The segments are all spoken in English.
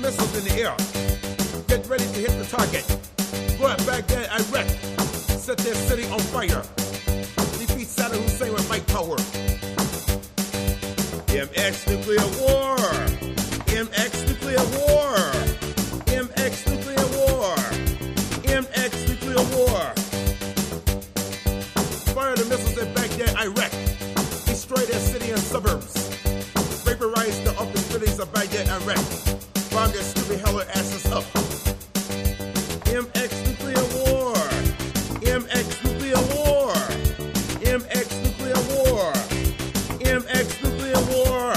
missiles in the air. Get ready to hit the target. Go at Baghdad, Iraq. Set their city on fire. Defeat Saddam Hussein with might power. MX nuclear war. MX nuclear war. MX nuclear war. MX nuclear war. Fire the missiles at Baghdad, Iraq. Destroy their city and suburbs. Vaporize the upper cities of Baghdad, Iraq. Bomb their stupid hella asses up. MX nuclear war. MX nuclear war. MX nuclear war. MX nuclear war.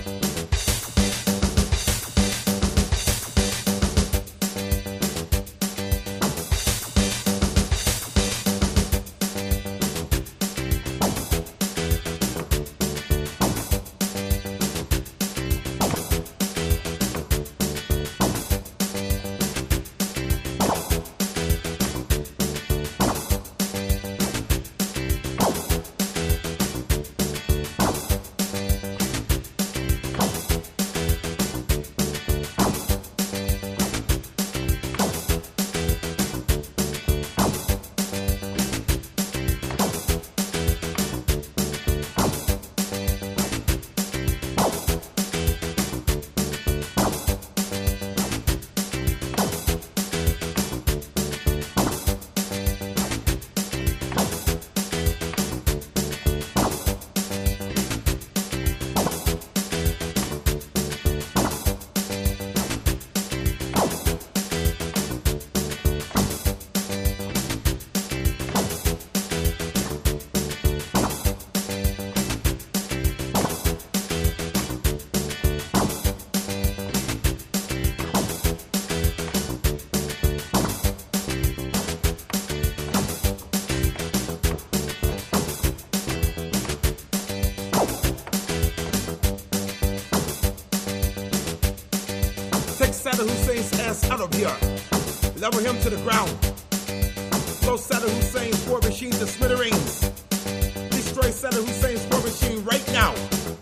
Saddam Hussein's ass out of here. Level him to the ground. Blow Saddam Hussein's war machine to smithereens. Destroy Saddam Hussein's war machine right now.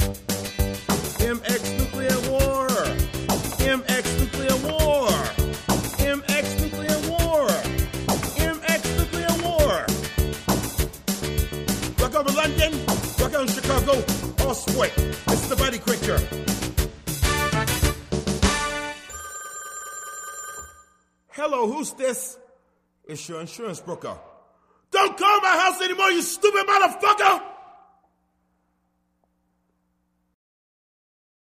MX nuclear war. MX nuclear war. MX nuclear war. MX nuclear war. Rock over London. Rock on Chicago. All sport. It's the body quicker. Hello, who's this? It's your insurance broker. Don't call my house anymore, you stupid motherfucker!